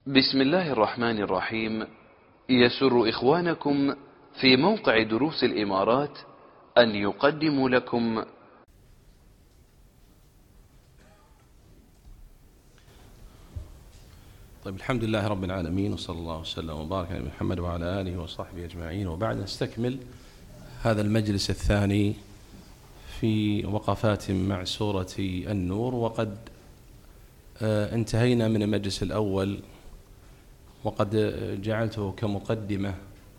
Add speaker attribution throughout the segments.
Speaker 1: بسم الله الرحمن الرحيم. يسر إخوانكم في موقع دروس الإمارات أن يقدموا لكم
Speaker 2: طيب، الحمد لله رب العالمين، وصلى الله وسلم وبارك على محمد وعلى آله وصحبه أجمعين. وبعد نستكمل هذا المجلس الثاني في وقفات مع سورة النور، وقد انتهينا من المجلس الأول، وقد جعلته كمقدمة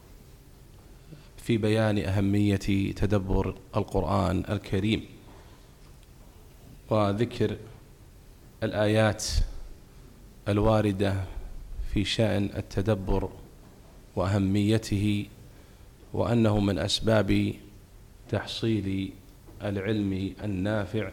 Speaker 2: في بيان أهمية تدبر القرآن الكريم وذكر الآيات الواردة في شأن التدبر وأهميته، وأنه من أسباب تحصيل العلم النافع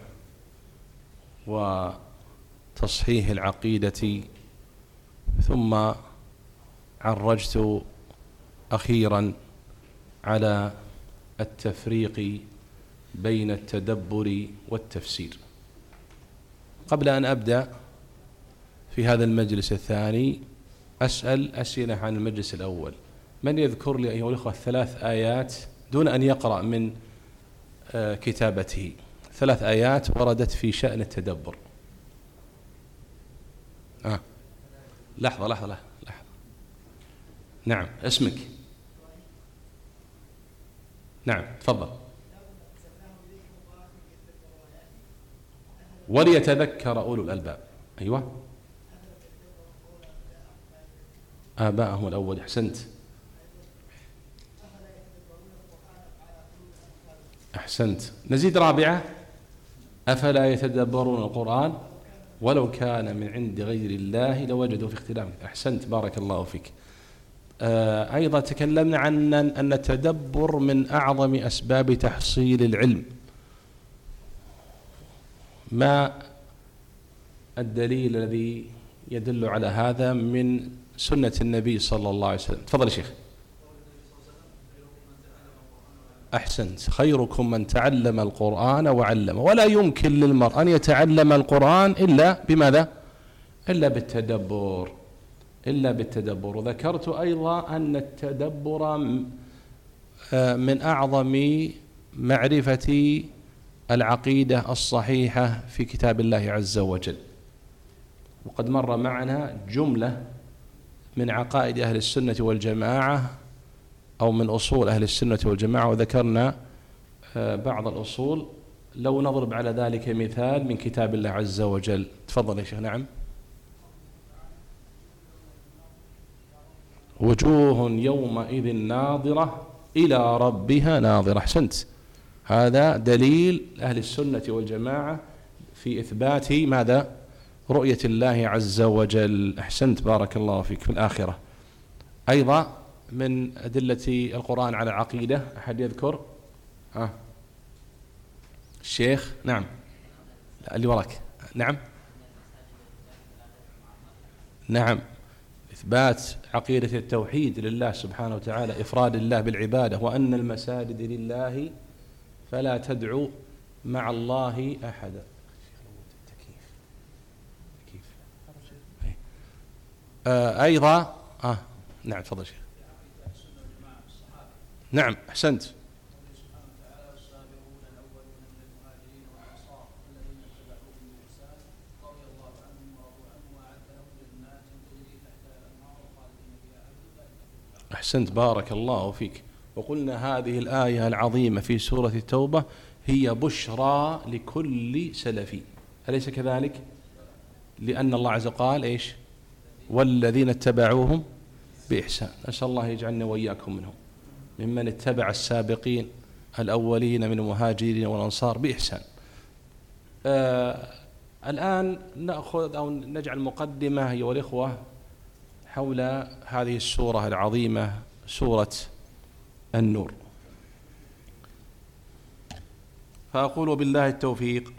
Speaker 2: وتصحيح العقيدة. ثم عرجت أخيرا على التفريق بين التدبر والتفسير. قبل أن أبدأ في هذا المجلس الثاني أسأل أسئلة عن المجلس الأول. من يذكر لي أيها الأخوة 3 آيات دون أن يقرأ من كتابته، 3 آيات وردت في شأن التدبر؟ لحظة. نعم، اسمك؟ نعم، تفضل. وليتذكر أولو الألباب. أيوة، آباءهم الأول. أحسنت. نزيد رابعة: أفلا يتدبرون القرآن ولو كان من عند غير الله لوجدوا في اختلاف. أحسنت، بارك الله فيك. أيضا تكلمنا عن أن التدبر من أعظم أسباب تحصيل العلم. ما الدليل الذي يدل على هذا من سنة النبي صلى الله عليه وسلم؟ تفضل يا شيخ. أحسنت، خيركم من تعلم القرآن وعلمه. ولا يمكن للمرء أن يتعلم القرآن إلا بماذا؟ إلا بالتدبر. وذكرت أيضا أن التدبر من أعظم معرفة العقيدة الصحيحة في كتاب الله عز وجل. وقد مر معنا جملة من عقائد أهل السنة والجماعة، أو من أصول أهل السنة والجماعة، وذكرنا بعض الأصول. لو نضرب على ذلك مثال من كتاب الله عز وجل. تفضل يا شيخ. نعم. وجوه يومئذ ناظرة إلى ربها ناظرة. أحسنت، هذا دليل أهل السنة والجماعة في إثبات ماذا؟ رؤية الله عز وجل. أحسنت، بارك الله فيك. في الآخرة أيضا من أدلة القرآن على العقيدة، أحد يذكر؟ الشيخ. نعم، اللي وراك. نعم، إثبات عقيدة التوحيد لله سبحانه وتعالى، إفراد الله بالعبادة، وأن المساجد لله فلا تدعوا مع الله أحدا. أيضا نعم، تفضل شيخ. نعم، أحسنت. أحسنت، بارك الله فيك. وقلنا هذه الآية العظيمة في سورة التوبة هي بشرى لكل سلفي، أليس كذلك؟ لأن الله عز وجل قال إيش؟ والذين اتبعوهم بإحسان. أسأل الله يجعلنا وإياكم منهم، ممن اتبع السابقين الأولين من المهاجرين والأنصار بإحسان. الآن نأخذ أو نجعل مقدمة أيها الإخوة حول هذه السورة العظيمة، سورة النور. فأقول بالله التوفيق.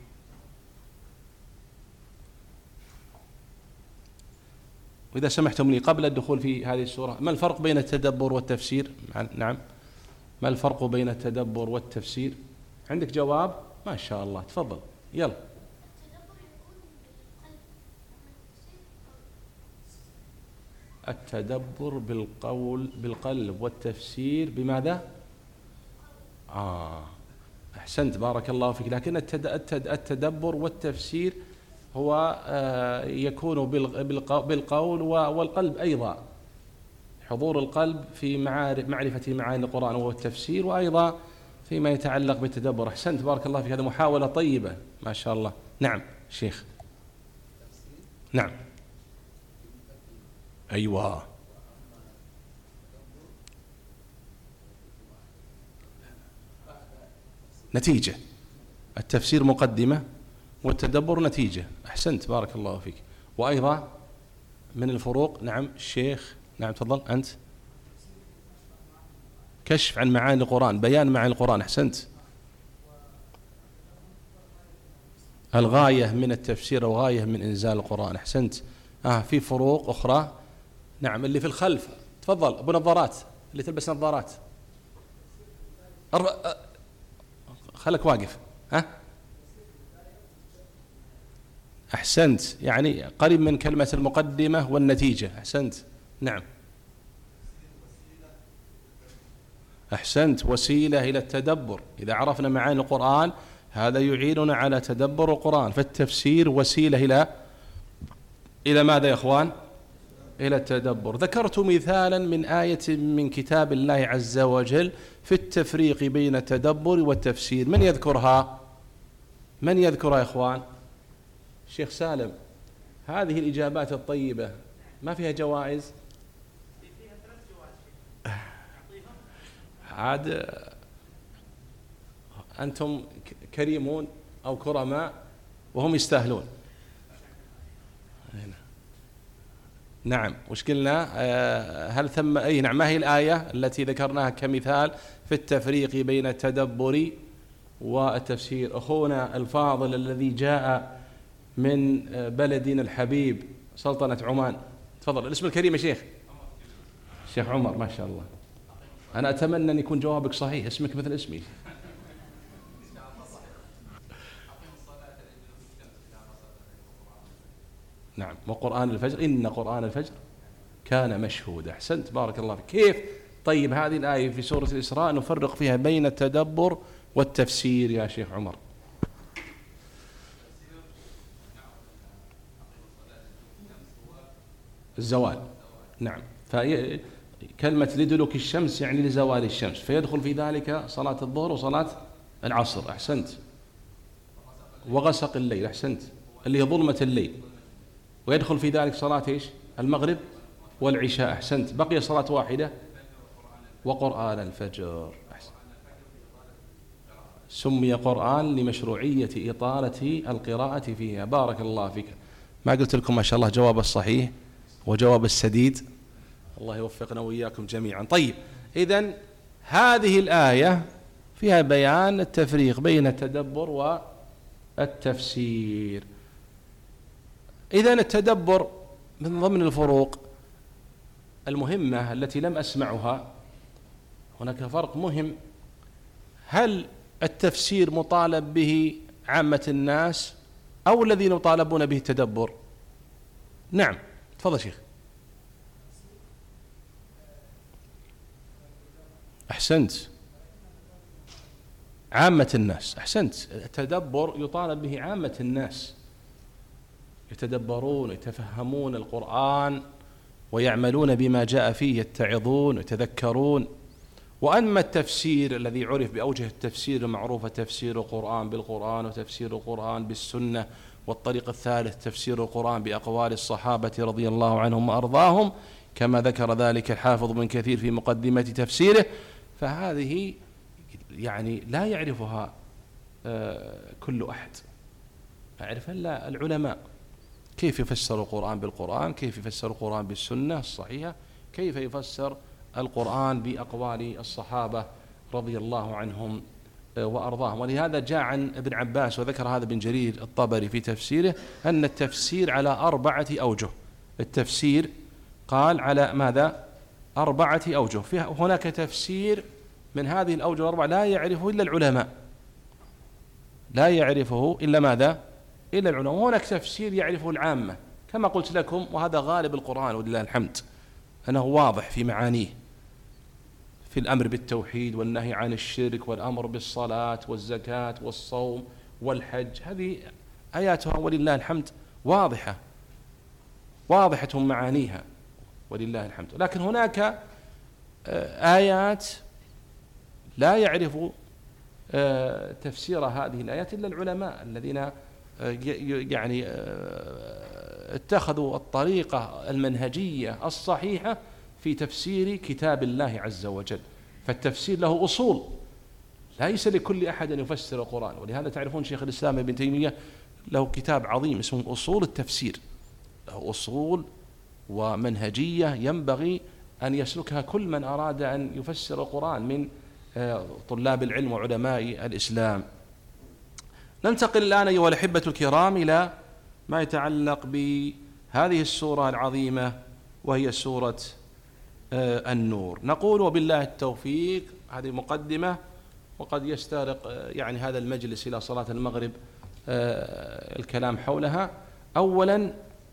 Speaker 2: وإذا سمحتم لي قبل الدخول في هذه السورة، ما الفرق بين التدبر والتفسير؟ نعم، ما الفرق بين التدبر والتفسير؟ عندك جواب؟ ما شاء الله، تفضل. يلا. التدبر بالقلب والتفسير بماذا؟ أحسنت بارك الله فيك. لكن التدبر والتفسير هو يكون بالقول والقلب أيضا، حضور القلب في معرفة معاني القرآن والتفسير، وأيضا فيما يتعلق بالتدبر. أحسنت بارك الله فيك، هذه محاولة طيبة ما شاء الله. نعم شيخ. نعم أيوة. نتيجة. التفسير مقدمة والتدبر نتيجة. أحسنت بارك الله فيك. وأيضا من الفروق. نعم الشيخ. نعم تفضل أنت. كشف عن معاني القرآن، بيان معاني القرآن. أحسنت. الغاية من التفسير وغاية من إنزال القرآن. أحسنت. في فروق أخرى. نعم اللي في الخلف. تفضل أبو نظارات، اللي تلبس نظارات. خلك واقف. أحسنت، يعني قريب من كلمة المقدمة والنتيجة. أحسنت. نعم أحسنت، وسيلة إلى التدبر. إذا عرفنا معاني القرآن هذا يعيننا على تدبر القرآن، فالتفسير وسيلة إلى ماذا يا أخوان؟ إلى التدبر. ذكرت مثالا من آية من كتاب الله عز وجل في التفريق بين التدبر والتفسير. من يذكرها؟ من يذكرها يا أخوان؟ الشيخ سالم. هذه الإجابات الطيبة ما فيها جوائز؟ عاد أنتم كريمون أو كرماء وهم يستاهلون. نعم وش قلنا؟ هل ثم نعم ما هي الآية التي ذكرناها كمثال في التفريق بين التدبر والتفسير؟ أخونا الفاضل الذي جاء من بلدنا الحبيب سلطنة عمان، تفضل. الاسم الكريم يا شيخ. شيخ عمر ما شاء الله. أنا أتمنى أن يكون جوابك صحيح، اسمك مثل اسمي. نعم وقرآن الفجر، إن قرآن الفجر كان مشهودا. أحسنت بارك الله فيك. كيف طيب هذه الآية في سورة الإسراء نفرق فيها بين التدبر والتفسير يا شيخ عمر؟ الزوال. نعم، فكلمة لدلك الشمس يعني لزوال الشمس، فيدخل في ذلك صلاة الظهر وصلاة العصر. أحسنت. وغسق الليل. أحسنت، اللي هي ظلمة الليل. ويدخل في ذلك صلاة إيش؟ المغرب والعشاء. أحسنت. بقي صلاة واحدة وقرآن الفجر. أحسنت. سمي قرآن لمشروعية إطالة القراءة فيها. بارك الله فيك. ما قلت لكم ما شاء الله جواب الصحيح وجواب السديد؟ الله يوفقنا وإياكم جميعا. طيب إذن هذه الآية فيها بيان التفريق بين التدبر والتفسير. إذن التدبر من ضمن الفروق المهمة التي لم أسمعها. هناك فرق مهم. هل التفسير مطالب به عامة الناس أو الذين يطالبون به التدبر؟ نعم تفضل شيخ. أحسنت، عامة الناس. أحسنت، التدبر يطالب به عامة الناس، يتدبرون يتفهمون القرآن ويعملون بما جاء فيه، يتعظون يتذكرون. وأما التفسير الذي عرف بأوجه التفسير المعروفة، تفسير القرآن بالقرآن وتفسير القرآن بالسنة، والطريق الثالث تفسير القرآن بأقوال الصحابة رضي الله عنهم وأرضاهم كما ذكر ذلك الحافظ ابن كثير في مقدمة تفسيره. فهذه يعني لا يعرفها كل أحد، يعرف إلا العلماء. كيف يفسر القرآن بالقرآن، كيف يفسر القرآن بالسنة الصحيحة، كيف يفسر القرآن بأقوال الصحابة رضي الله عنهم وأرضاهم. ولهذا جاء عن ابن عباس وذكر هذا ابن جرير الطبري في تفسيره أن التفسير على 4 أوجه. التفسير قال على ماذا؟ 4 أوجه. هناك تفسير من هذه الأوجه 4 لا يعرفه إلا العلماء، لا يعرفه إلا ماذا؟ إلا العلماء. وهناك تفسير يعرفه العامة كما قلت لكم، وهذا غالب القرآن ولله الحمد. أنه واضح في معانيه، في الأمر بالتوحيد والنهي عن الشرك والأمر بالصلاة والزكاة والصوم والحج. هذه آياتها ولله الحمد واضحة معانيها ولله الحمد. لكن هناك آيات لا يعرف تفسير هذه الآيات إلا العلماء الذين يعني اتخذوا الطريقة المنهجية الصحيحة في تفسير كتاب الله عز وجل. فالتفسير له أصول، ليس لكل أحد أن يفسر القرآن. ولهذا تعرفون شيخ الإسلام ابن تيمية له كتاب عظيم اسمه أصول التفسير، له أصول ومنهجية ينبغي أن يسلكها كل من أراد أن يفسر القرآن من طلاب العلم وعلماء الإسلام. ننتقل الآن أيها الأحبة الكرام إلى ما يتعلق بهذه السورة العظيمة وهي سورة النور. نقول وبالله التوفيق. هذه مقدمة، وقد يستغرق يعني هذا المجلس إلى صلاة المغرب الكلام حولها. أولا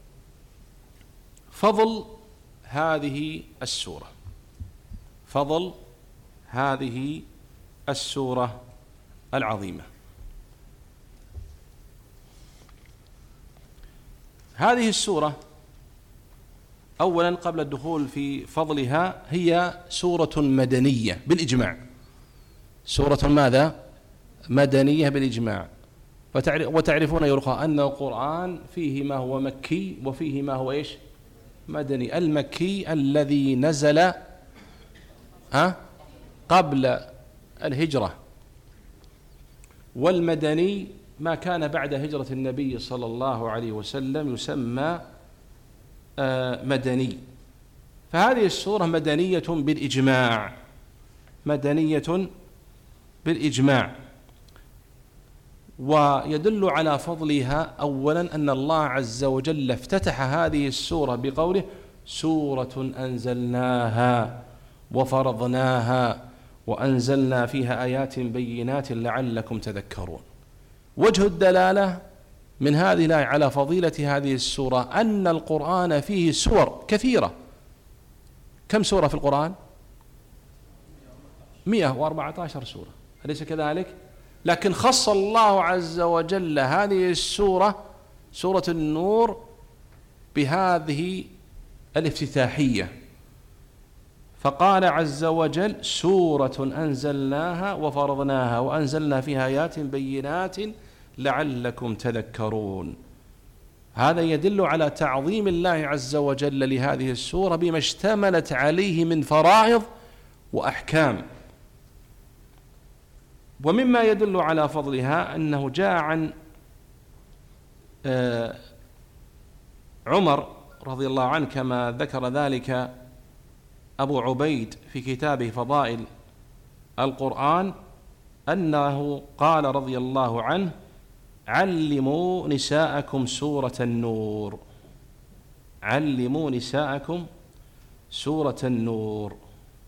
Speaker 2: فضل هذه السورة، فضل هذه السورة العظيمة. هذه السورة أولا قبل الدخول في فضلها هي سورة مدنية بالإجماع، سورة ماذا؟ مدنية بالإجماع. وتعرفون يا أخوة أن القرآن فيه ما هو مكي وفيه ما هو إيش؟ مدني. المكي الذي نزل قبل الهجرة، والمدني ما كان بعد هجرة النبي صلى الله عليه وسلم يسمى مدني. فهذه السورة مدنية بالإجماع، مدنية بالإجماع. ويدل على فضلها أولا أن الله عز وجل افتتح هذه السورة بقوله سورة أنزلناها وفرضناها وأنزلنا فيها آيات بينات لعلكم تذكرون. وجه الدلالة من هذه الآية على فضيلة هذه السورة أن القرآن فيه سور كثيرة. كم سورة في القرآن؟ 114 سورة، أليس كذلك؟ لكن خص الله عز وجل هذه السورة سورة النور بهذه الافتتاحية، فقال عز وجل سورة أنزلناها وفرضناها وأنزلنا فيها آيات بينات لعلكم تذكرون. هذا يدل على تعظيم الله عز وجل لهذه السورة بما اشتملت عليه من فرائض وأحكام. ومما يدل على فضلها أنه جاء عن عمر رضي الله عنه كما ذكر ذلك أبو عبيد في كتابه فضائل القرآن أنه قال رضي الله عنه علموا نساءكم سورة النور، علموا نساءكم سورة النور.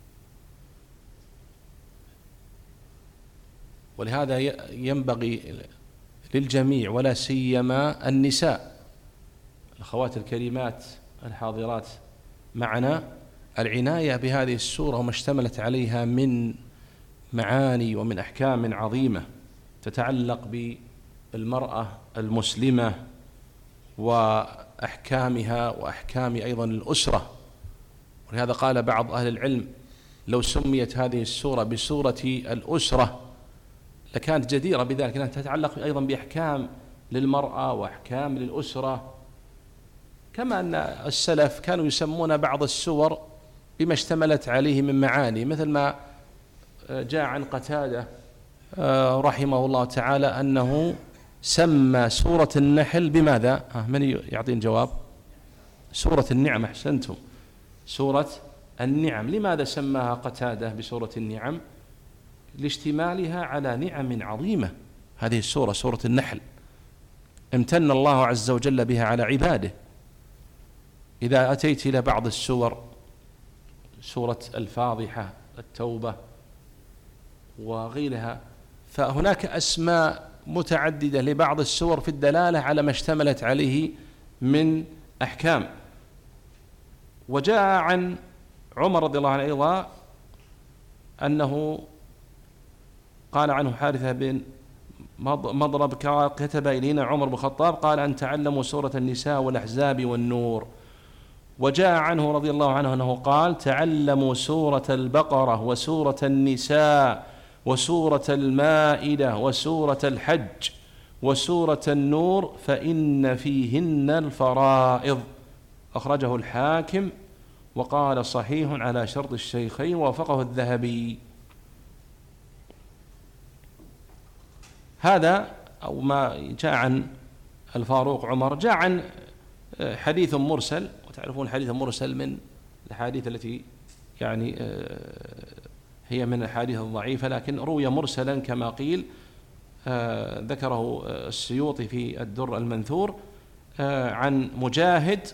Speaker 2: ولهذا ينبغي للجميع ولا سيما النساء الأخوات الكريمات الحاضرات معنا العناية بهذه السورة وما اشتملت عليها من معاني ومن أحكام عظيمة تتعلق بالمرأة المسلمة وأحكامها وأحكام أيضا الأسرة. ولهذا قال بعض أهل العلم لو سميت هذه السورة بسورة الأسرة لكانت جديرة بذلك، أنها تتعلق أيضا بأحكام للمرأة وأحكام للأسرة. كما أن السلف كانوا يسمون بعض السور بما اشتملت عليه من معاني، مثل ما جاء عن قتادة رحمه الله تعالى أنه سمى سورة النحل بماذا؟ من يعطين جواب؟ سورة النعم. أحسنتم، سورة النعم. لماذا سماها قتادة بسورة النعم؟ لاشتمالها على نعم عظيمة. هذه السورة سورة النحل امتن الله عز وجل بها على عباده. إذا أتيت إلى بعض السور سورة الفاضحة، التوبة وغيرها، فهناك أسماء متعددة لبعض السور في الدلالة على ما اشتملت عليه من أحكام. وجاء عن عمر رضي الله عنه أيضا أنه قال عنه حارثة بن مضرب كتب إلينا عمر بن الخطاب قال أن تعلموا سورة النساء والأحزاب والنور. وجاء عنه رضي الله عنه أنه قال تعلموا سورة البقرة وسورة النساء وسورة المائدة وسورة الحج وسورة النور فإن فيهن الفرائض. أخرجه الحاكم وقال صحيح على شرط الشيخين ووافقه الذهبي. هذا أو ما جاء عن الفاروق عمر. جاء عن حديث مرسل، وتعرفون الحديث المرسل من الحديث التي يعني هي من الحديث الضعيفة، لكن روي مرسلا كما قيل، ذكره السيوطي في الدر المنثور عن مجاهد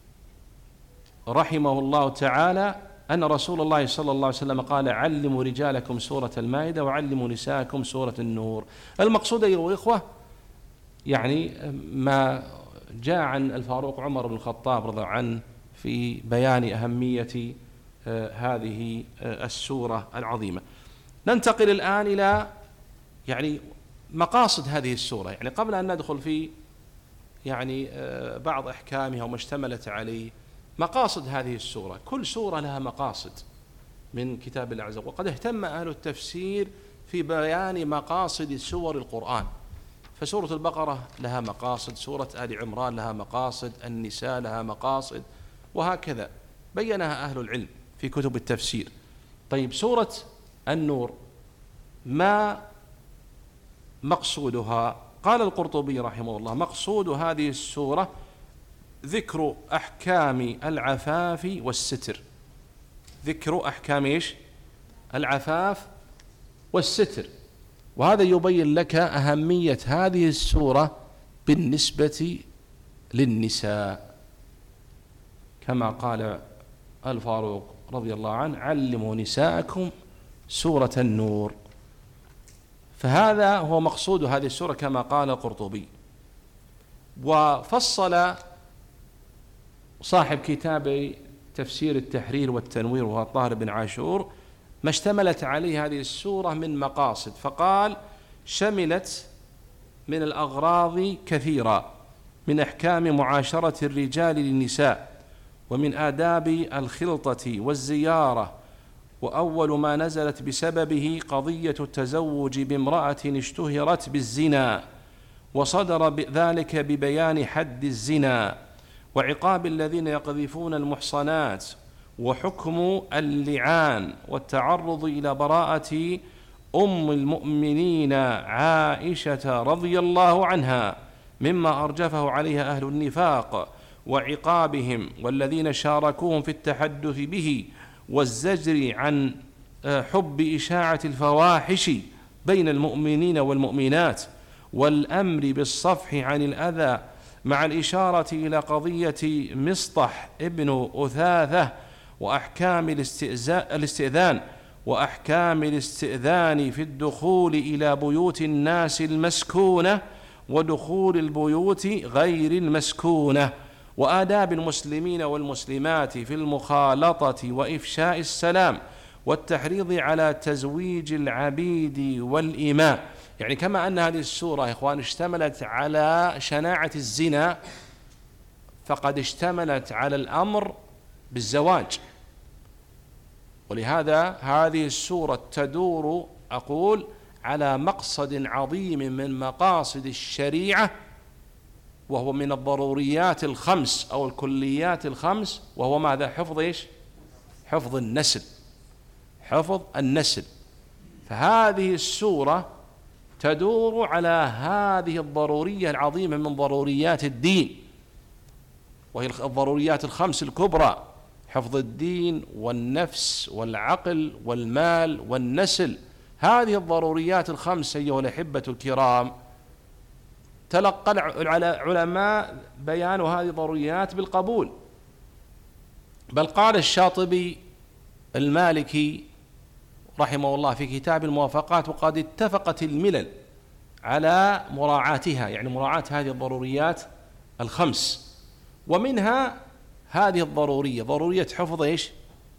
Speaker 2: رحمه الله تعالى أن رسول الله صلى الله عليه وسلم قال علموا رجالكم سورة المائدة وعلموا نساءكم سورة النور. المقصود أيها الإخوة يعني ما جاء عن الفاروق عمر بن الخطاب رضي الله عنه في بيان أهمية هذه السورة العظيمة. ننتقل الآن إلى يعني مقاصد هذه السورة، يعني قبل أن ندخل في يعني بعض أحكامها وما اشتملت عليه. مقاصد هذه السورة، كل سورة لها مقاصد من كتاب الله عز وجل، وقد اهتم أهل التفسير في بيان مقاصد سور القرآن. فسورة البقرة لها مقاصد، سورة آل عمران لها مقاصد، النساء لها مقاصد، وهكذا بينها أهل العلم في كتب التفسير. طيب سورة النور ما مقصودها؟ قال القرطبي رحمه الله مقصود هذه السورة ذكر أحكام العفاف والستر. ذكر أحكام إيش؟ العفاف والستر. وهذا يبين لك أهمية هذه السورة بالنسبة للنساء، كما قال الفاروق رضي الله عنه علموا نساءكم سورة النور. فهذا هو مقصود هذه السورة كما قال القرطبي. وفصل صاحب كتاب تفسير التحرير والتنوير وهو الطاهر بن عاشور ما اشتملت عليه هذه السورة من مقاصد، فقال شملت من الأغراض كثيرة، من أحكام معاشرة الرجال للنساء، ومن آداب الخلطة والزيارة، وأول ما نزلت بسببه قضية التزوج بامرأة اشتهرت بالزنا، وصدر ذلك ببيان حد الزنا وعقاب الذين يقذفون المحصنات، وحكم اللعان، والتعرض إلى براءة أم المؤمنين عائشة رضي الله عنها مما أرجفه عليها أهل النفاق، وعقابهم والذين شاركوهم في التحدث به، والزجر عن حب إشاعة الفواحش بين المؤمنين والمؤمنات، والأمر بالصفح عن الأذى، مع الإشارة إلى قضية مصطح ابن أثاثة، وأحكام الاستئذان، وأحكام الاستئذان في الدخول إلى بيوت الناس المسكونة ودخول البيوت غير المسكونة، وآداب المسلمين والمسلمات في المخالطة وإفشاء السلام، والتحريض على تزويج العبيد والإماء. يعني كما أن هذه السورة يا إخوان اشتملت على شناعة الزنا، فقد اشتملت على الأمر بالزواج. ولهذا هذه السورة تدور أقول على مقصد عظيم من مقاصد الشريعة، وهو من الضروريات الخمس أو الكليات الخمس، وهو ماذا؟ حفظ إيش؟ حفظ النسل. حفظ النسل. فهذه السورة تدور على هذه الضرورية العظيمة من ضروريات الدين، وهي الضروريات الخمس الكبرى: حفظ الدين والنفس والعقل والمال والنسل. هذه الضروريات الخمس أيها الأحبة الكرام تلقى العلماء بيان هذه الضروريات بالقبول، بل قال الشاطبي المالكي رحمه الله في كتاب الموافقات: وقد اتفقت الملل على مراعاتها، يعني مراعاة هذه الضروريات الخمس. ومنها هذه الضرورية، ضرورية حفظ إيش؟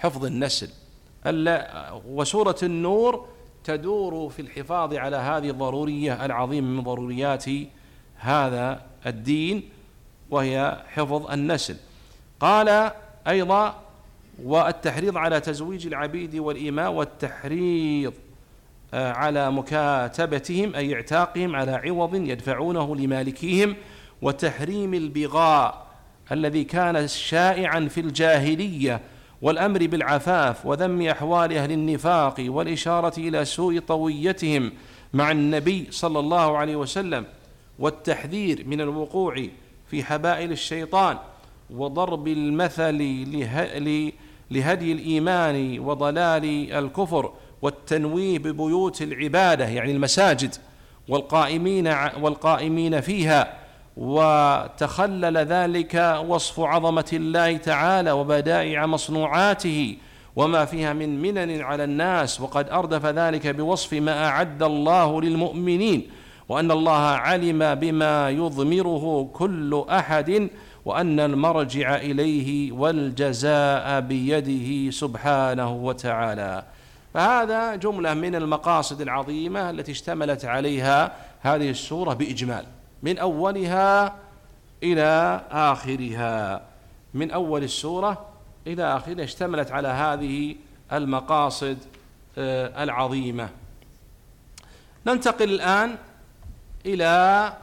Speaker 2: حفظ النسل. وسورة النور تدور في الحفاظ على هذه الضرورية العظيمة من ضروريات هذا الدين، وهي حفظ النسل. قال أيضا: والتحريض على تزويج العبيد والإماء، والتحريض على مكاتبتهم أي اعتاقهم على عوض يدفعونه لمالكيهم، وتحريم البغاء الذي كان شائعا في الجاهلية، والأمر بالعفاف، وذم أحوال أهل النفاق، والإشارة إلى سوء طويتهم مع النبي صلى الله عليه وسلم، والتحذير من الوقوع في حبائل الشيطان، وضرب المثل لهدي الإيمان وضلال الكفر، والتنويه ببيوت العبادة يعني المساجد والقائمين فيها. وتخلل ذلك وصف عظمة الله تعالى وبدائع مصنوعاته وما فيها من منن على الناس، وقد أردف ذلك بوصف ما أعد الله للمؤمنين، وأن الله علم بما يضمره كل أحد، وأن المرجع إليه والجزاء بيده سبحانه وتعالى. فهذا جملة من المقاصد العظيمة التي اشتملت عليها هذه السورة بإجمال، من أولها إلى آخرها، من أول السورة إلى آخرها اشتملت على هذه المقاصد العظيمة. ننتقل الآن إلى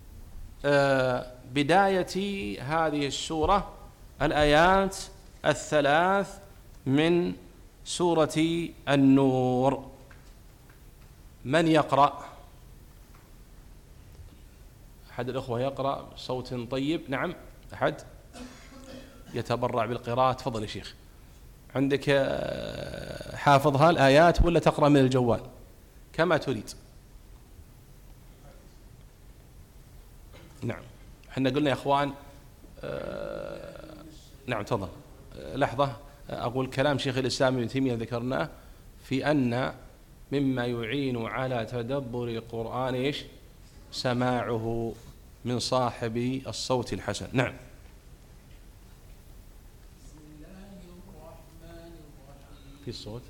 Speaker 2: بداية هذه السورة، الآيات الثلاث من سورة النور. من يقرأ؟ أحد الأخوة يقرأ بصوت طيب؟ نعم، أحد يتبرع بالقراءة؟ تفضل يا شيخ. عندك حافظها الآيات ولا تقرأ من الجوال؟ كما تريد. نعم، احنا قلنا يا اخوان نعم تفضل. لحظة، أقول كلام شيخ الإسلام ابن تيمية ذكرناه في أن مما يعين على تدبر القرآن إيش؟ سماعه من صاحب الصوت الحسن. نعم.
Speaker 3: بسم الله الرحمن الرحيم.
Speaker 2: في الصوت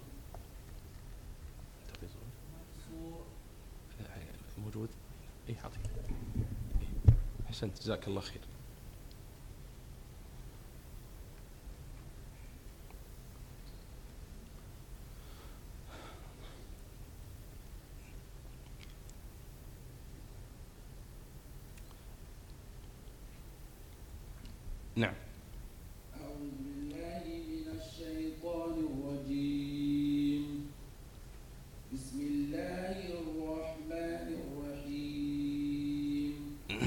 Speaker 2: موجود؟ اي حاضر. أحسنت، جزاك الله خير. نعم.
Speaker 3: أعوذ بالله من الشيطان الرجيم. بسم الله الرحمن الرحيم.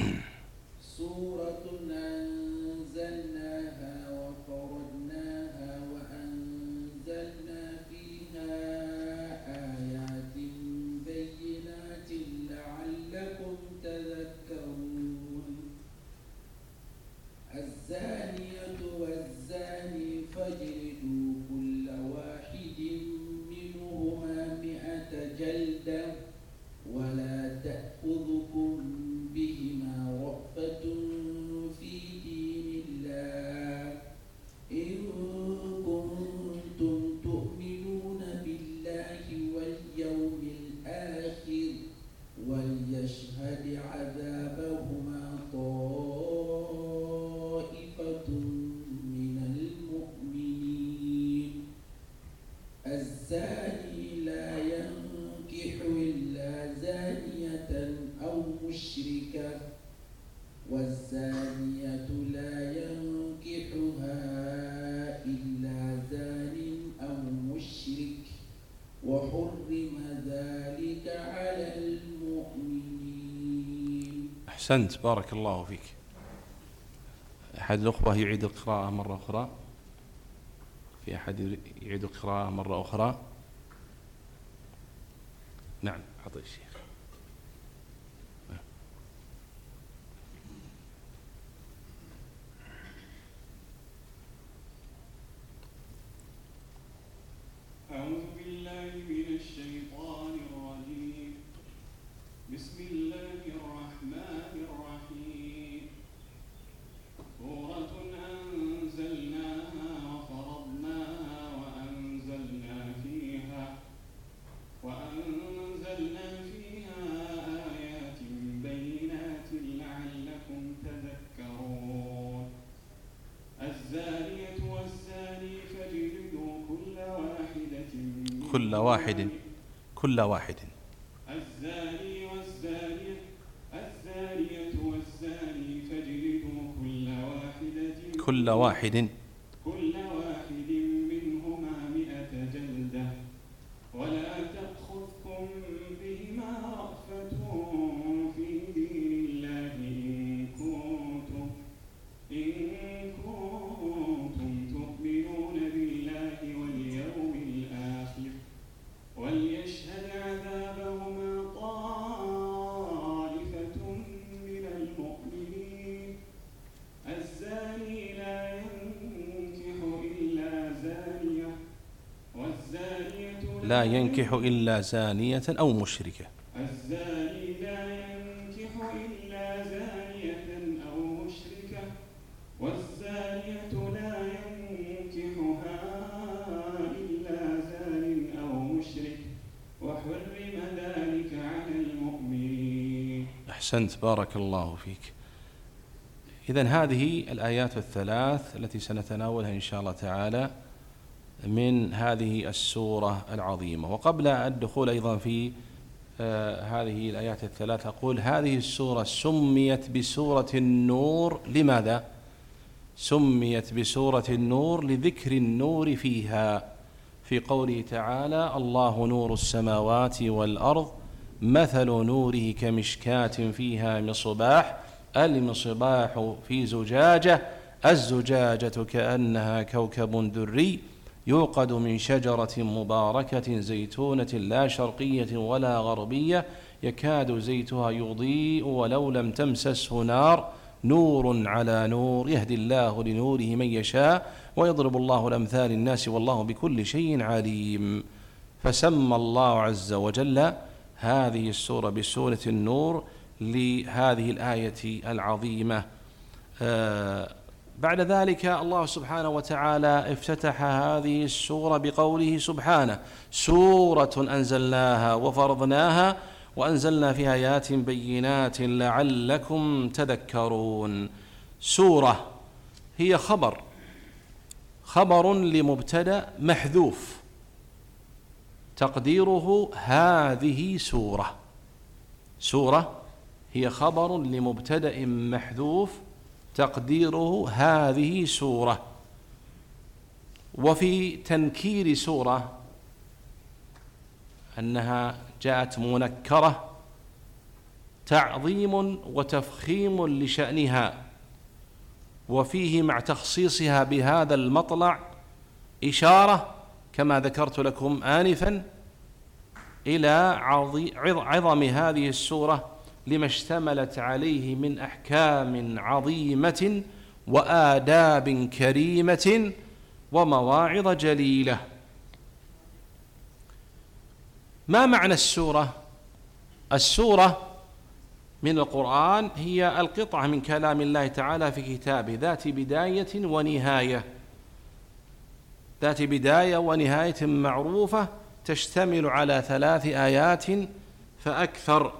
Speaker 3: سورة أنزلناها وفرضناها وأنزلنا فيها آيات بينات لعلكم تذكرون. الزانية والزاني فاجلدوا كل واحد منهما 100 جلدة ولا تأخذكم بهما رأفة في دين الله إن كنتم تؤمنون بالله واليوم الآخر وليشهد عذابهما طائفة من المؤمنين. الزاني لا ينكح إلا زانية أو مشركة والزانية لا ينكحها إلا زان أو مشرك وحرم ذلك على المؤمنين.
Speaker 2: أحسنت، بارك الله فيك. أحد الأخوة يعيد القراءة مرة أخرى؟ في أحد يعيد القراءة مرة أخرى؟ نعم، حضر الشيخ.
Speaker 4: أعوذ بالله من الشيطان الرجيم. بسم الله الرحمن الرحيم. سورة أنزلناها وفرضناها
Speaker 2: كل واحد
Speaker 4: الزاني والزانية والزاني فاجلدوا كل واحد منهما 100 جلدة ولا تأخذكم بهما رأفة في دين الله إن كنتم تؤمنون بالله واليوم الآخر وليشهد عذابهما طائفة من المؤمنين الزاني لا ينكح إلا زانية والزانية
Speaker 2: لا ينكح إلا زانية أو مشركة.
Speaker 4: الزاني لا ينكح إلا زانية أو مشركة والزانية لا ينكحها إلا زان أو مشرك وحرم ذلك على المؤمنين.
Speaker 2: أحسنت، بارك الله فيك. إذن هذه الآيات الثلاث التي سنتناولها إن شاء الله تعالى من هذه السورة العظيمة. وقبل الدخول أيضا في هذه الآيات الثلاث أقول هذه السورة سميت بسورة النور. لماذا؟ سميت بسورة النور لذكر النور فيها، في قوله تعالى: الله نور السماوات والأرض مثل نوره كمشكاة فيها مصباح، المصباح في زجاجة، الزجاجة كأنها كوكب دري يوقد من شجرة مباركة زيتونة لا شرقية ولا غربية يكاد زيتها يضيء ولو لم تمسسه نار، نور على نور يهدي الله لنوره من يشاء ويضرب الله الأمثال للناس والله بكل شيء عليم. فسمى الله عز وجل هذه السورة بسورة النور لهذه الآية العظيمة. بعد ذلك الله سبحانه وتعالى افتتح هذه السورة بقوله سبحانه: سورة أنزلناها وفرضناها وأنزلنا فيها آيات بينات لعلكم تذكرون. سورة هي خبر لمبتدأ محذوف تقديره هذه سورة. سورة هي خبر لمبتدأ محذوف تقديره هذه سورة. وفي تنكير سورة أنها جاءت منكرة تعظيم وتفخيم لشأنها، وفيه مع تخصيصها بهذا المطلع إشارة كما ذكرت لكم آنفا إلى عظم هذه السورة لما اشتملت عليه من أحكام عظيمة وآداب كريمة ومواعظ جليلة. ما معنى السورة؟ السورة من القرآن هي القطعة من كلام الله تعالى في كتابه ذات بداية ونهاية، ذات بداية ونهاية معروفة تشتمل على 3 آيات فأكثر.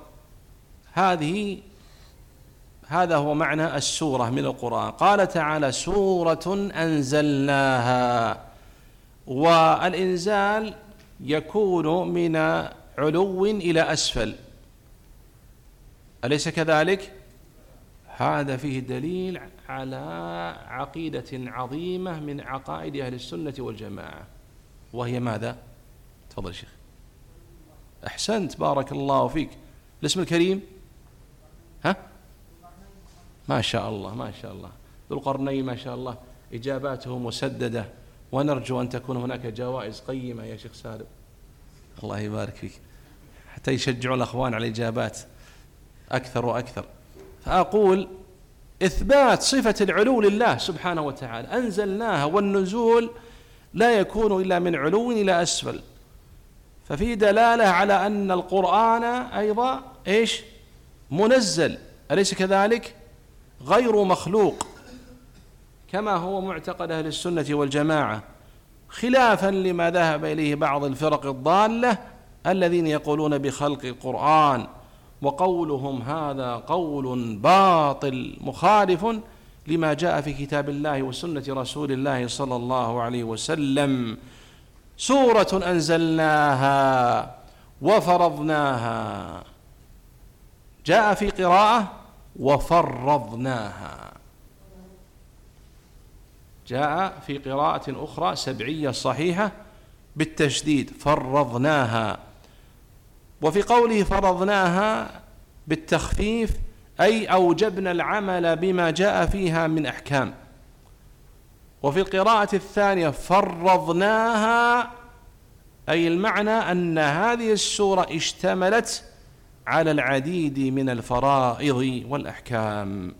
Speaker 2: هذا هو معنى السورة من القرآن. قال تعالى: سورة أنزلناها، والإنزال يكون من علو إلى أسفل، أليس كذلك؟ هذا فيه دليل على عقيدة عظيمة من عقائد أهل السنة والجماعة، وهي ماذا؟ تفضل شيخ. أحسنت، بارك الله فيك. الاسم الكريم؟ ما شاء الله ما شاء الله، ذو القرنين ما شاء الله إجاباته مسددة، ونرجو أن تكون هناك جوائز قيمة يا شيخ سالم، الله يبارك فيك، حتى يشجعوا الأخوان على الإجابات أكثر وأكثر. فأقول إثبات صفة العلو لله سبحانه وتعالى، أنزلناها، والنزول لا يكون إلا من علو إلى أسفل، ففي دلالة على أن القرآن أيضا منزل، أليس كذلك؟ غير مخلوق كما هو معتقد أهل السنة والجماعة، خلافا لما ذهب إليه بعض الفرق الضالة الذين يقولون بخلق القرآن، وقولهم هذا قول باطل مخالف لما جاء في كتاب الله وسنة رسول الله صلى الله عليه وسلم. سورة أنزلناها وفرضناها، جاء في قراءة وفرضناها، جاء في قراءة أخرى سبعية صحيحة بالتشديد فرضناها. وفي قوله فرضناها بالتخفيف أي أوجبنا العمل بما جاء فيها من أحكام. وفي القراءة الثانية فرضناها أي المعنى أن هذه السورة اشتملت على العديد من الفرائض والأحكام.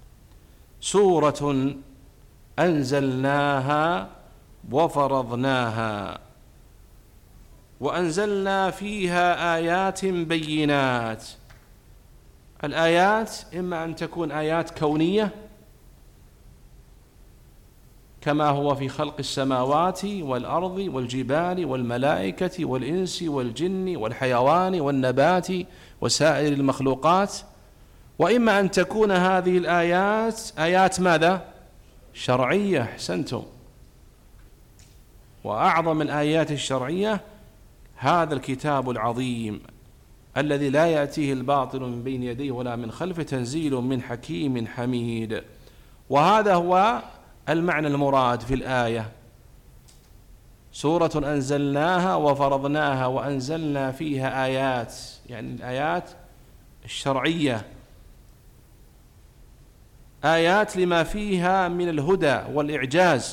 Speaker 2: سورة أنزلناها وفرضناها وأنزلنا فيها آيات بينات. الآيات إما أن تكون آيات كونية كما هو في خلق السماوات والأرض والجبال والملائكة والإنس والجن والحيوان والنبات وسائر المخلوقات، وإما أن تكون هذه الآيات آيات ماذا؟ شرعية. أحسنتم. وأعظم الآيات الشرعية هذا الكتاب العظيم الذي لا يأتيه الباطل من بين يديه ولا من خلفه، تنزيل من حكيم حميد. وهذا هو المعنى المراد في الآية. سورة أنزلناها وفرضناها وأنزلنا فيها آيات، يعني الآيات الشرعية، آيات لما فيها من الهدى والإعجاز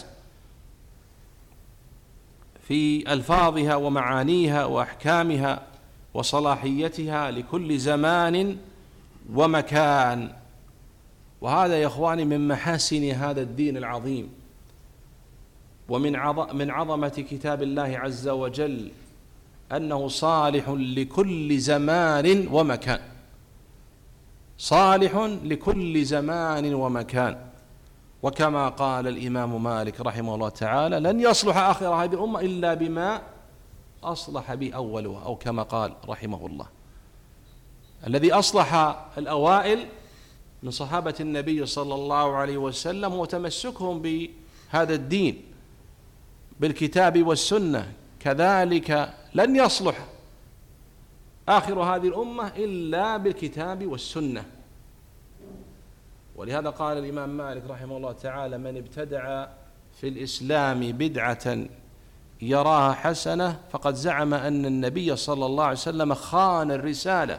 Speaker 2: في ألفاظها ومعانيها وأحكامها وصلاحيتها لكل زمان ومكان. وهذا يا إخواني من محاسن هذا الدين العظيم ومن عظمة كتاب الله عز وجل أنه صالح لكل زمان ومكان، صالح لكل زمان ومكان. وكما قال الإمام مالك رحمه الله تعالى: لن يصلح آخر هذه الأمة إلا بما أصلح به أولها، أو كما قال رحمه الله. الذي أصلح الأوائل من صحابة النبي صلى الله عليه وسلم هو تمسكهم بهذا الدين بالكتاب والسنة، كذلك لن يصلح آخر هذه الأمة إلا بالكتاب والسنة. ولهذا قال الإمام مالك رحمه الله تعالى: من ابتدع في الإسلام بدعة يراها حسنة فقد زعم أن النبي صلى الله عليه وسلم خان الرسالة،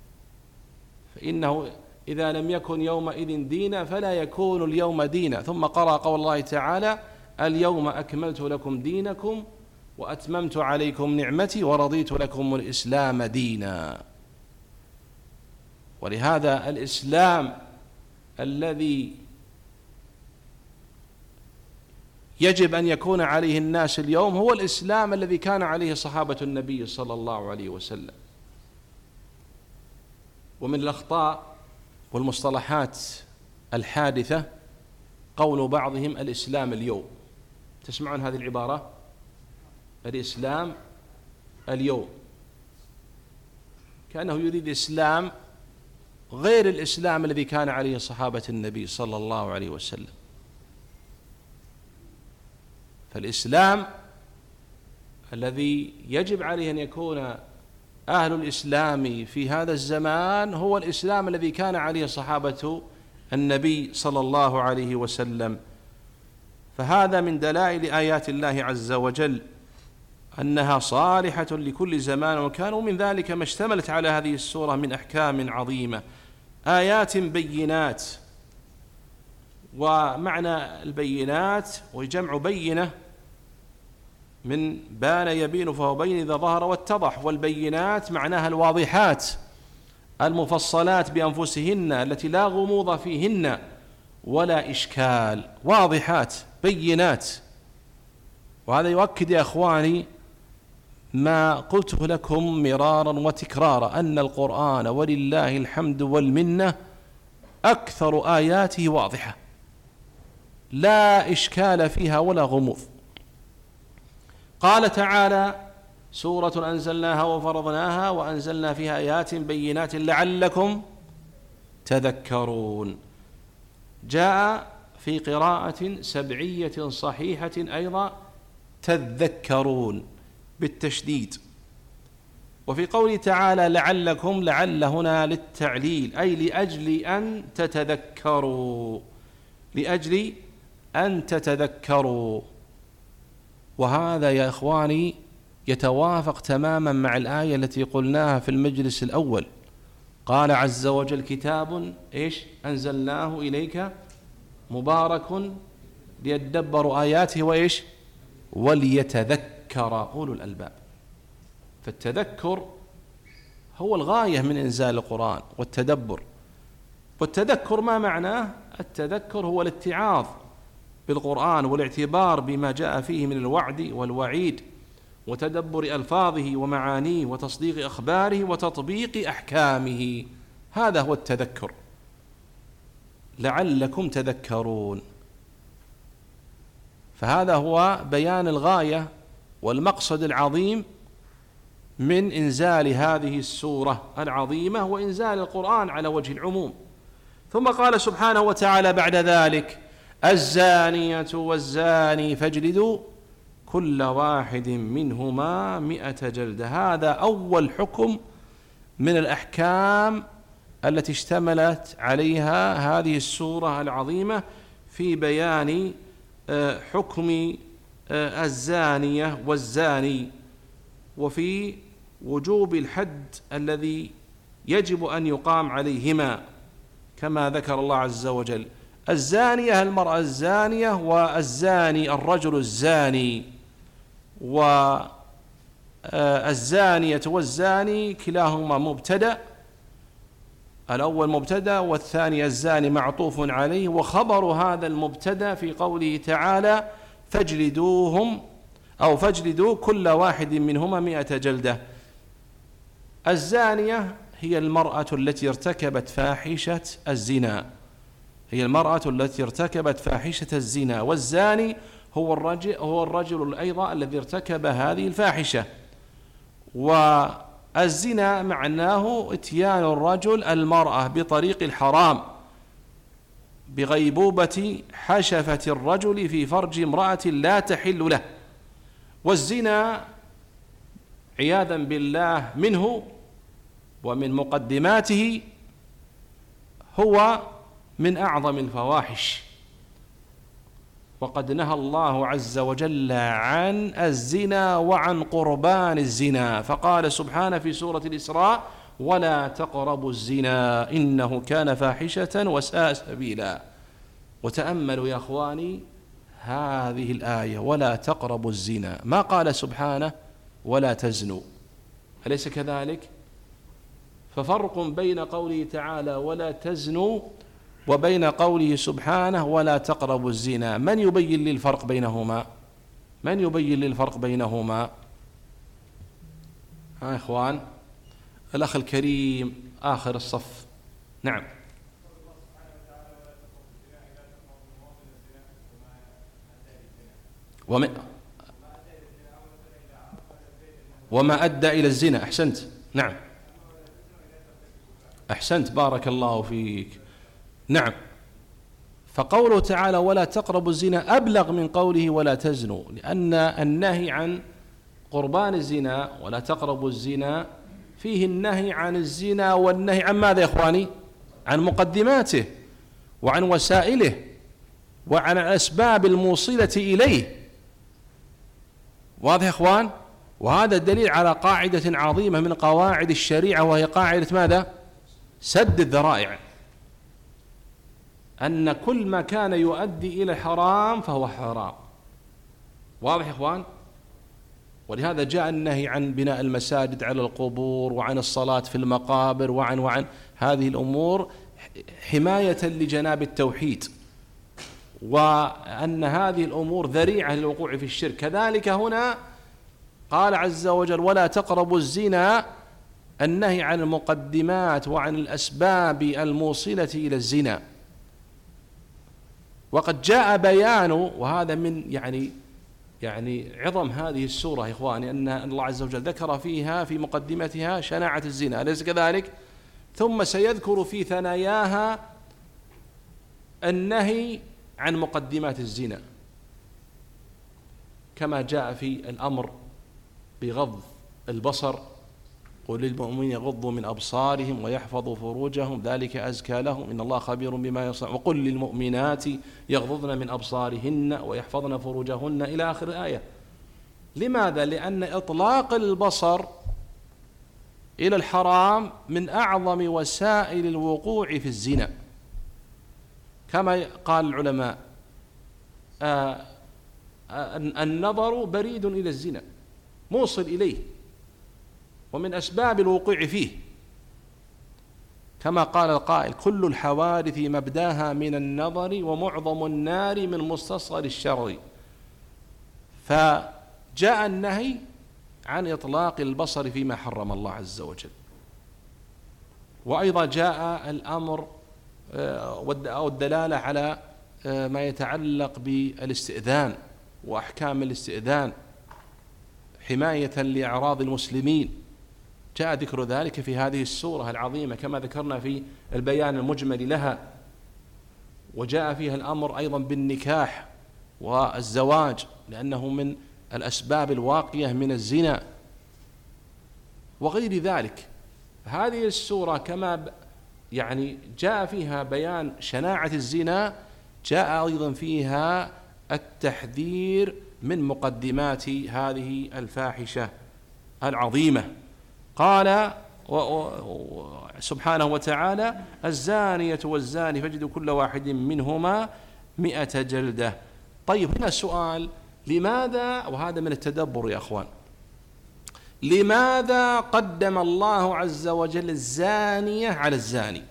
Speaker 2: فإنه إذا لم يكن يومئذ دينا فلا يكون اليوم دينا. ثم قرأ قول الله تعالى: اليوم أكملت لكم دينكم وأتممت عليكم نعمتي ورضيت لكم الإسلام دينا. ولهذا الإسلام الذي يجب أن يكون عليه الناس اليوم هو الإسلام الذي كان عليه صحابة النبي صلى الله عليه وسلم. ومن الأخطاء والمصطلحات الحادثة قول بعضهم الإسلام اليوم. تسمعون هذه العبارة؟ الإسلام اليوم، كأنه يريد إسلام غير الإسلام الذي كان عليه صحابة النبي صلى الله عليه وسلم. فالإسلام الذي يجب عليه أن يكون أهل الإسلام في هذا الزمان هو الإسلام الذي كان عليه صحابة النبي صلى الله عليه وسلم. فهذا من دلائل آيات الله عز وجل أنها صالحة لكل زمان ومكان. ومن ذلك ما اشتملت على هذه السورة من أحكام عظيمة، آيات بينات. ومعنى البينات وجمع بينة من بان يبين فهو بين إذا ظهر واتضح، والبينات معناها الواضحات المفصلات بأنفسهن التي لا غموض فيهن ولا إشكال، واضحات بينات. وهذا يؤكد يا أخواني ما قلته لكم مرارا وتكرارا أن القرآن ولله الحمد والمنة أكثر آياته واضحة لا إشكال فيها ولا غموض. قال تعالى: سورة أنزلناها وفرضناها وأنزلنا فيها آيات بينات لعلكم تذكرون. جاء في قراءة سبعية صحيحة أيضا تذكرون، بالتشديد. وفي قوله تعالى لعلكم، لعل هنا للتعليل، أي لأجل أن تتذكروا، لأجل أن تتذكروا. وهذا يا إخواني يتوافق تماما مع الآية التي قلناها في المجلس الأول. قال عز وجل كتاب أنزلناه إليك مبارك ليدبروا آياته وليتذكر أولو الألباب. فالتذكر هو الغاية من إنزال القرآن والتدبر. والتذكر ما معناه؟ التذكر هو الاتعاظ بالقرآن والاعتبار بما جاء فيه من الوعد والوعيد وتدبر ألفاظه ومعانيه وتصديق أخباره وتطبيق أحكامه. هذا هو التذكر. لعلكم تذكرون. فهذا هو بيان الغاية والمقصد العظيم من إنزال هذه السورة العظيمة وإنزال القرآن على وجه العموم. ثم قال سبحانه وتعالى بعد ذلك الزانية والزاني فاجلدوا كل واحد منهما 100 جلدة. هذا أول حكم من الأحكام التي اشتملت عليها هذه السورة العظيمة في بيان حكم الزانية والزاني، وفي وجوب الحد الذي يجب أن يقام عليهما كما ذكر الله عز وجل. الزانية المرأة الزانية، والزاني الرجل الزاني، والزانية والزاني كلاهما مبتدأ، الأول مبتدأ والثاني الزاني معطوف عليه، وخبر هذا المبتدأ في قوله تعالى فاجلدوهم أو فاجلدوا كل واحد منهما 100 جلدة. الزانية هي المرأة التي ارتكبت فاحشة الزنا، هي المرأة التي ارتكبت فاحشة الزنا، والزاني هو الرجل أيضا الذي ارتكب هذه الفاحشة. والزنا معناه اتيان الرجل المرأة بطريق الحرام بغيبوبة حشفة الرجل في فرج امرأة لا تحل له. والزنا عياذا بالله منه ومن مقدماته هو من أعظم الفواحش، وقد نهى الله عز وجل عن الزنا وعن قربان الزنا، فقال سبحانه في سورة الإسراء ولا تقربوا الزنا إنه كان فاحشة وساء سبيلا. وتأملوا يا أخواني هذه الآية ولا تقربوا الزنا، ما قال سبحانه ولا تزنوا، أليس كذلك؟ ففرق بين قوله تعالى ولا تزنوا وبين قوله سبحانه ولا تقربوا الزنا. من يبين لي الفرق بينهما؟ من يبين لي الفرق بينهما؟ ها إخوان، الأخ الكريم آخر الصف. نعم. وما أدى إلى الزنا. أحسنت. نعم أحسنت، بارك الله فيك. نعم، فقوله تعالى ولا تقربوا الزنا أبلغ من قوله ولا تزنوا، لأن النهي عن قربان الزنا ولا تقربوا الزنا فيه النهي عن الزنا، والنهي عن ماذا يا إخواني؟ عن مقدماته وعن وسائله وعن الأسباب الموصلة إليه. واضح يا إخوان؟ وهذا الدليل على قاعدة عظيمة من قواعد الشريعة، وهي قاعدة ماذا؟ سد الذرائع، أن كل ما كان يؤدي إلى الحرام فهو حرام. واضح يا إخوان؟ ولهذا جاء النهي عن بناء المساجد على القبور وعن الصلاة في المقابر وعن هذه الأمور حماية لجناب التوحيد، وأن هذه الأمور ذريعة للوقوع في الشرك. كذلك هنا قال عز وجل ولا تقربوا الزنا، النهي عن المقدمات وعن الأسباب الموصلة إلى الزنا. وقد جاء بيان، وهذا من يعني عظم هذه السورة يا إخواني، أن الله عز وجل ذكر فيها في مقدمتها شناعة الزنا، أليس كذلك؟ ثم سيذكر في ثناياها النهي عن مقدمات الزنا، كما جاء في الأمر بغض البصر، قل للمؤمنين يغضوا من أبصارهم ويحفظوا فروجهم ذلك أزكى لهم إن الله خبير بما يصنعون، وقل للمؤمنات يغضضن من أبصارهن ويحفظن فروجهن إلى آخر الآية. لماذا؟ لأن إطلاق البصر إلى الحرام من أعظم وسائل الوقوع في الزنا، كما قال العلماء النظر بريد إلى الزنا موصل إليه ومن أسباب الوقوع فيه، كما قال القائل كل الحوادث مبداها من النظر ومعظم النار من مستصغر الشر. فجاء النهي عن إطلاق البصر فيما حرم الله عز وجل. وأيضا جاء الأمر أو الدلالة على ما يتعلق بالاستئذان وأحكام الاستئذان حماية لأعراض المسلمين، جاء ذكر ذلك في هذه السورة العظيمة كما ذكرنا في البيان المجمل لها. وجاء فيها الأمر أيضا بالنكاح والزواج لأنه من الأسباب الواقية من الزنا وغير ذلك. هذه السورة كما يعني جاء فيها بيان شناعة الزنا، جاء أيضا فيها التحذير من مقدمات هذه الفاحشة العظيمة. قال سبحانه وتعالى الزانية والزاني فاجلدوا كل واحد منهما 100 جلدة. طيب هنا سؤال، لماذا، وهذا من التدبر يا أخوان، لماذا قدم الله عز وجل الزانية على الزاني؟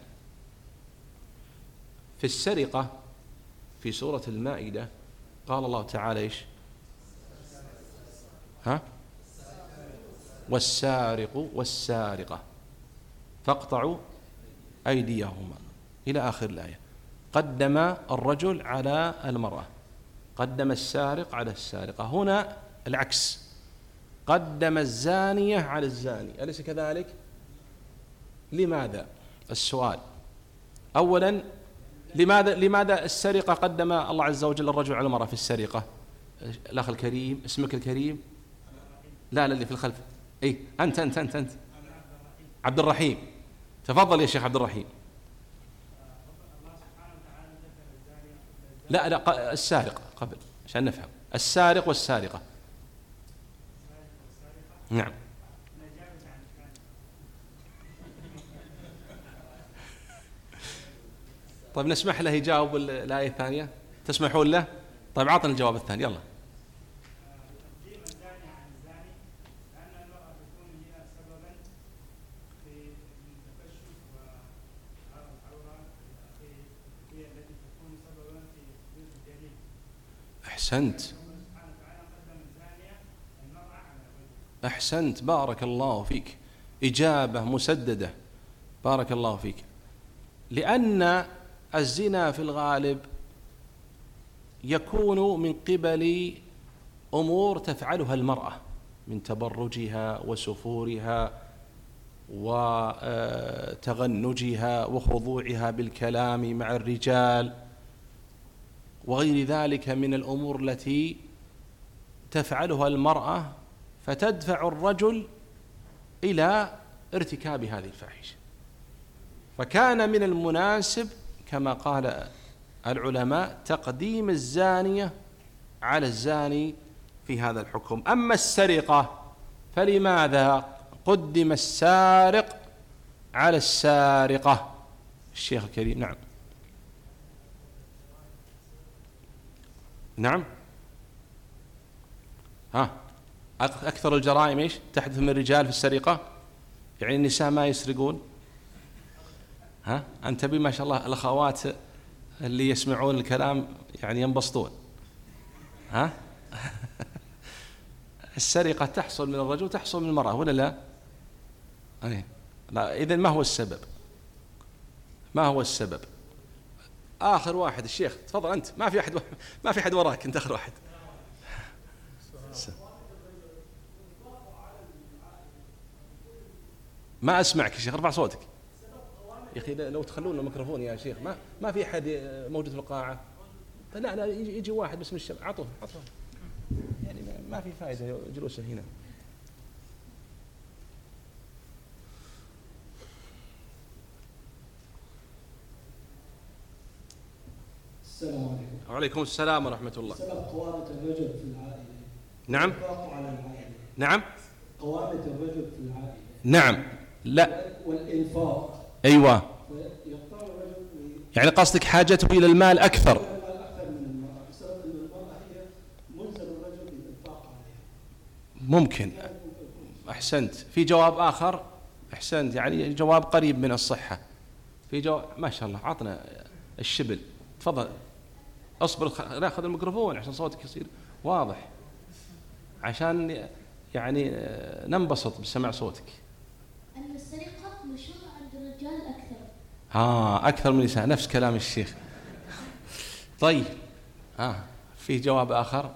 Speaker 2: في السرقة في سورة المائدة قال الله تعالى إيش؟ والسارق والسارقة فاقطعوا أيديهما إلى آخر الآية. قدم الرجل على المرأة، قدم السارق على السارقة. هنا العكس، قدم الزانية على الزاني، أليس كذلك؟ لماذا؟ السؤال أولا، لماذا السرقة قدم الله عز وجل الرجل على المرأة في السرقة؟ الأخ الكريم، اسمك الكريم؟ لا اللي في الخلف. أي أنت عبد الرحيم، تفضل يا شيخ عبد الرحيم. لا السارق قبل عشان نفهم، السارق والسارقة. نعم. طيب نسمح له يجاوب الآية الثانية، تسمحون له؟ طيب عطنا الجواب الثاني يلا. أحسنت بارك الله فيك، إجابة مسددة بارك الله فيك. لأن الزنا في الغالب يكون من قبل أمور تفعلها المرأة من تبرجها وسفورها وتغنجها وخضوعها بالكلام مع الرجال وغير ذلك من الأمور التي تفعلها المرأة فتدفع الرجل إلى ارتكاب هذه الفاحشة. فكان من المناسب كما قال العلماء تقديم الزانية على الزاني في هذا الحكم. أما السرقة فلماذا قدم السارق على السارقة؟ الشيخ الكريم. نعم أكثر الجرائم إيش تحدث من الرجال في السرقة؟ يعني النساء ما يسرقون؟ أنت بي ما شاء الله الأخوات اللي يسمعون الكلام يعني ينبسطون. السرقة تحصل من الرجل تحصل من المرأة ولا لا؟ لا. إذن ما هو السبب؟ ما هو السبب؟ آخر واحد الشيخ تفضل أنت، ما في أحد وراك، أنت آخر واحد. ما أسمعك يا شيخ، ارفع صوتك يا أخي. لو تخلون الميكروفون يا شيخ، ما في أحد موجود في القاعة. لا يجي واحد بس من الشباب، عطوه يعني ما في فائدة جلوسه هنا.
Speaker 3: السلام عليكم.
Speaker 2: وعليكم السلام ورحمة الله.
Speaker 3: سبب قوامة الرجل في العائلة.
Speaker 2: نعم.
Speaker 3: الإنفاق على العائلة.
Speaker 2: نعم.
Speaker 3: قوامة الرجل في العائلة.
Speaker 2: نعم. لا.
Speaker 3: والإنفاق.
Speaker 2: أيوة.
Speaker 3: يضطر الرجل
Speaker 2: يعني قصدك حاجته إلى المال أكثر.
Speaker 3: من المرأة بسبب أن المرأة هي ملزم الرجل بالإنفاق عليها.
Speaker 2: ممكن. أحسنت. في جواب آخر. أحسنت، يعني جواب قريب من الصحة. في جواب ما شاء الله، عطنا الشبل. تفضل. اصبر، لا خذ الميكروفون عشان صوتك يصير واضح، عشان يعني ننبسط بسمع صوتك.
Speaker 5: أن السرقة مشهورة عند الرجال أكثر.
Speaker 2: أكثر من النساء، نفس كلام الشيخ. طيب. في جواب آخر.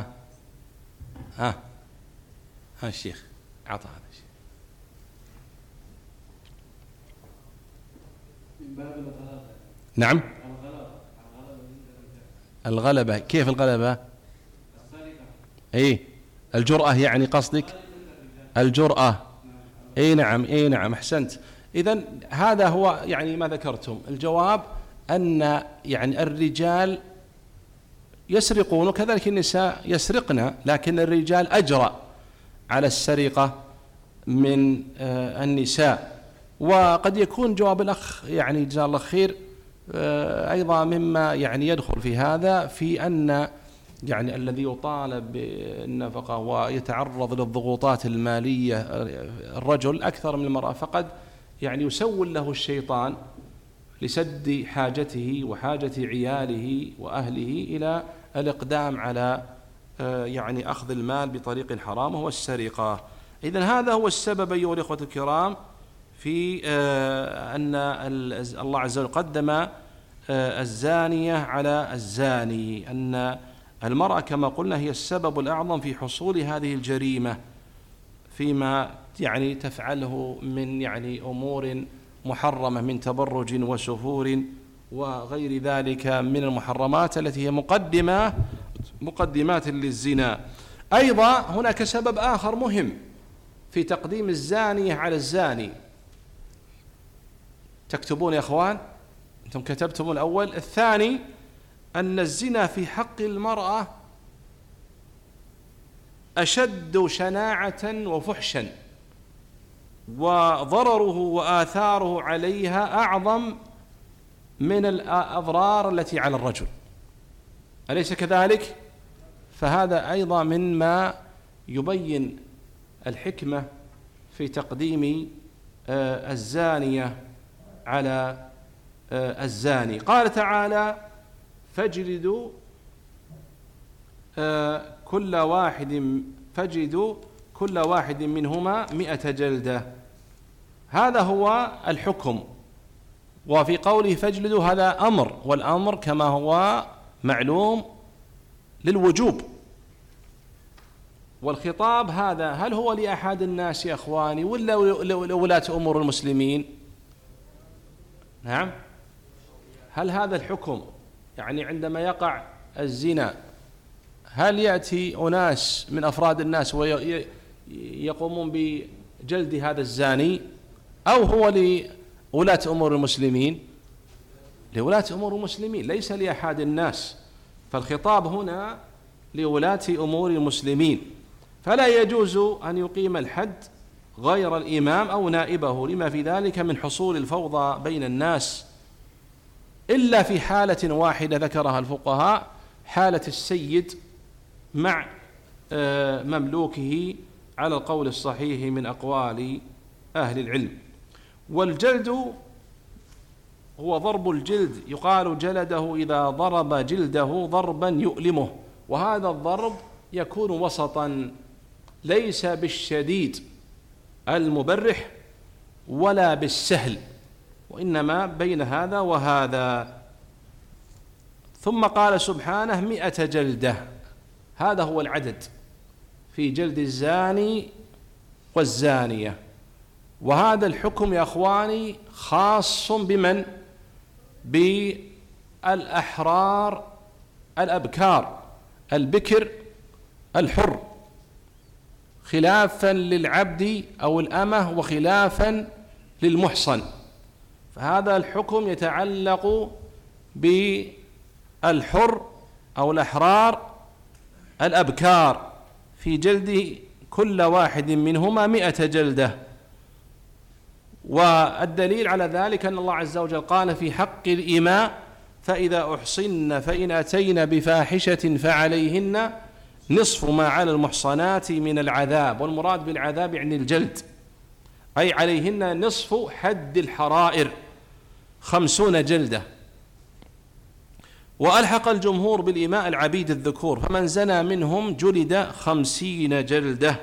Speaker 2: الشيخ عطى هذا الشيء.
Speaker 3: من باب الغلبة.
Speaker 2: نعم. الغلبة، كيف الغلبة؟
Speaker 3: السرقة.
Speaker 2: ايه الجرأة يعني قصدك؟ الجرأة. اي نعم احسنت. إذن هذا هو يعني ما ذكرتم. الجواب أن يعني الرجال يسرقون وكذلك النساء يسرقن، لكن الرجال أجرأ على السرقة من النساء. وقد يكون جواب الأخ يعني جزاه الله خير أيضا مما يعني يدخل في هذا، في أن يعني الذي يطالب بالنفقة ويتعرض للضغوطات المالية الرجل أكثر من المرأة، فقد يعني يسول له الشيطان لسد حاجته وحاجة عياله وأهله إلى الإقدام على يعني أخذ المال بطريق حرام وهو السرقة. إذن هذا هو السبب أيها الإخوة الكرام في أن الله عز وجل قدم الزانية على الزاني، أن المرأة كما قلنا هي السبب الأعظم في حصول هذه الجريمة فيما يعني تفعله من يعني أمور محرمة من تبرج وسفور وغير ذلك من المحرمات التي هي مقدمات للزنا. أيضا هناك سبب آخر مهم في تقديم الزانية على الزاني. تكتبون يا أخوان؟ أنتم كتبتم الأول. الثاني أن الزنا في حق المرأة أشد شناعة وفحشا، وضرره وآثاره عليها أعظم من الأضرار التي على الرجل، أليس كذلك؟ فهذا أيضا مما يبين الحكمة في تقديم الزانية على الزاني. قال تعالى: فاجلدوا كل واحد منهما 100 جلدة. هذا هو الحكم. وفي قوله فاجلدوا هذا أمر، والأمر كما هو معلوم للوجوب. والخطاب هذا هل هو لأحد الناس يا أخواني ولا لولاة أمور المسلمين؟ نعم. هل هذا الحكم يعني عندما يقع الزنا هل يأتي أناس من أفراد الناس ويقومون بجلد هذا الزاني، أو هو لولاة أمور المسلمين؟ لولاة أمور المسلمين، ليس لأحد الناس. فالخطاب هنا لولاة أمور المسلمين، فلا يجوز أن يقيم الحد غير الإمام أو نائبه لما في ذلك من حصول الفوضى بين الناس، إلا في حالة واحدة ذكرها الفقهاء، حالة السيد مع مملوكه على القول الصحيح من أقوال أهل العلم. والجلد هو ضرب الجلد، يقال جلده إذا ضرب جلده ضربا يؤلمه، وهذا الضرب يكون وسطا، ليس بالشديد المبرح ولا بالسهل، وإنما بين هذا وهذا. ثم قال سبحانه 100 جلدة، هذا هو العدد في جلد الزاني والزانية. وهذا الحكم يا أخواني خاص بمن؟ بالأحرار الأبكار، البكر الحر، خلافا للعبد أو الأمة وخلافا للمحصن. فهذا الحكم يتعلق الحر أو الأحرار الأبكار في جلد كل واحد منهما 100 جلدة. والدليل على ذلك أن الله عز وجل قال في حق الإماء: فإذا أحصن فإن أتين بفاحشة فعليهن نصف ما على المحصنات من العذاب. والمراد بالعذاب يعني الجلد، أي عليهن نصف حد الحرائر 50 جلدة. وألحق الجمهور بالإماء العبيد الذكور، فمن زنى منهم جلد 50 جلدة.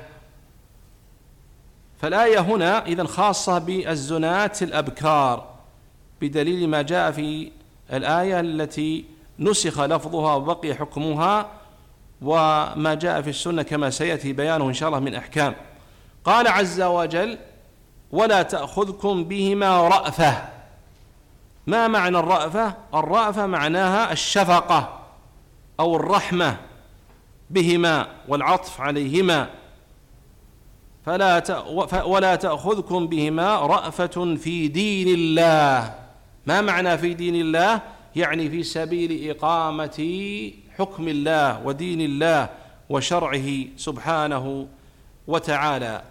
Speaker 2: فالآية هنا إذن خاصة بالزنات الأبكار، بدليل ما جاء في الآية التي نسخ لفظها وبقي حكمها، وما جاء في السنة كما سيأتي بيانه إن شاء الله من أحكام. قال عز وجل: ولا تأخذكم بهما رأفة. ما معنى الرأفة؟ الرأفة معناها الشفقة أو الرحمة بهما والعطف عليهما. ولا تأخذكم بهما رأفة في دين الله. ما معنى في دين الله؟ يعني في سبيل إقامة حكم الله ودين الله وشرعه سبحانه وتعالى.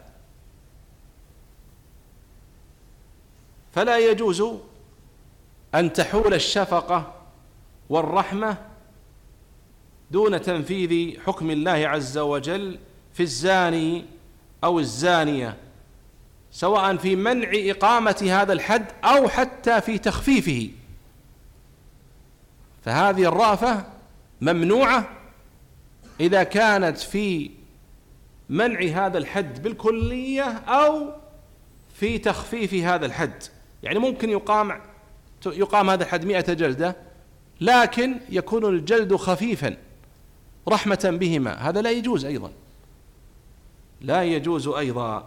Speaker 2: فلا يجوز أن تحول الشفقة والرحمة دون تنفيذ حكم الله عز وجل في الزاني أو الزانية، سواء في منع إقامة هذا الحد أو حتى في تخفيفه. فهذه الرأفة ممنوعة إذا كانت في منع هذا الحد بالكلية أو في تخفيف هذا الحد. يعني ممكن يقام هذا الحد 100 جلدة، لكن يكون الجلد خفيفا رحمة بهما، هذا لا يجوز أيضا، لا يجوز أيضا.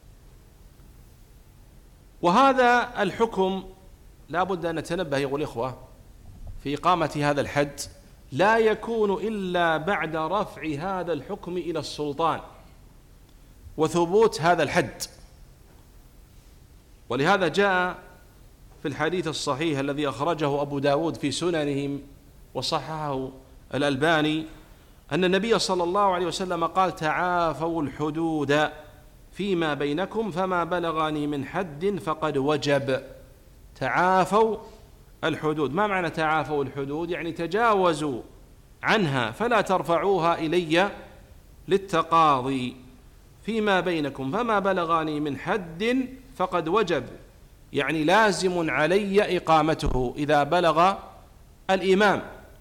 Speaker 2: وهذا الحكم لا بد أن نتنبه أيها الإخوة في إقامة هذا الحد، لا يكون إلا بعد رفع هذا الحكم إلى السلطان وثبوت هذا الحد. ولهذا جاء في الحديث الصحيح الذي أخرجه أبو داود في سننهم وصححه الألباني أن النبي صلى الله عليه وسلم قال: تعافوا الحدود فيما بينكم فما بلغني من حد فقد وجب. تعافوا الحدود. ما معنى تعافوا الحدود؟ يعني تجاوزوا عنها فلا ترفعوها إلي للتقاضي. فيما بينكم فما بلغني من حد فقد وجب، يعني لازم علي إقامته إذا بلغ الإمام.